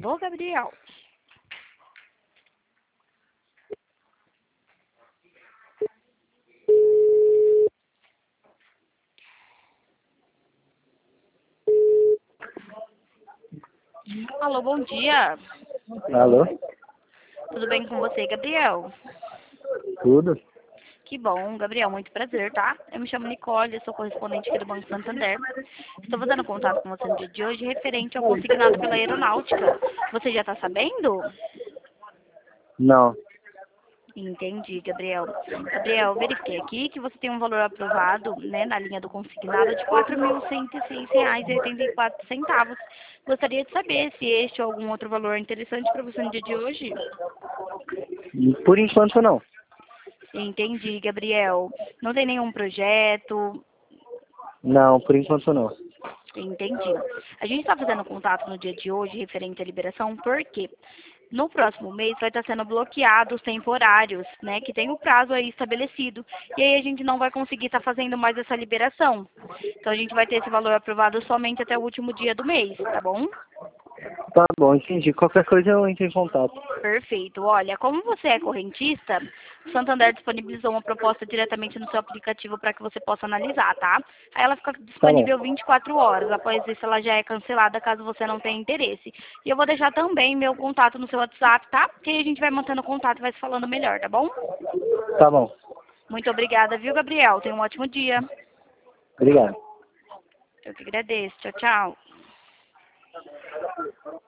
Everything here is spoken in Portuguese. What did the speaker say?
Alô, Gabriel? Alô, bom dia. Alô? Tudo bem com você, Gabriel? Tudo? Que bom, Gabriel, muito prazer, tá? Eu me chamo Nicole, eu sou correspondente aqui do Banco Santander. Estou fazendo contato com você no dia de hoje referente ao consignado pela aeronáutica. Você já está sabendo? Não. Entendi, Gabriel. Gabriel, eu verifiquei aqui que você tem um valor aprovado, né, na linha do consignado de R$ 4.106,84. Gostaria de saber se este ou algum outro valor é interessante para você no dia de hoje. Por enquanto não. Entendi, Gabriel. Não tem nenhum projeto? Não, por enquanto não. Entendi. A gente está fazendo contato no dia de hoje referente à liberação porque no próximo mês vai estar sendo bloqueados temporários, né, que tem o prazo aí estabelecido. E aí a gente não vai conseguir estar fazendo mais essa liberação. Então a gente vai ter esse valor aprovado somente até o último dia do mês, tá bom? Tá bom, entendi. Qualquer coisa eu entro em contato. Perfeito. Olha, como você é correntista, o Santander disponibilizou uma proposta diretamente no seu aplicativo para que você possa analisar, tá? Aí ela fica Tá bom. disponível 24 horas. Após isso, ela já é cancelada caso você não tenha interesse. E eu vou deixar também meu contato no seu WhatsApp, tá? Que aí a gente vai mantendo contato e vai se falando melhor, tá bom? Tá bom. Muito obrigada, viu, Gabriel? Tenha um ótimo dia. Obrigado. Eu que agradeço. Tchau, tchau.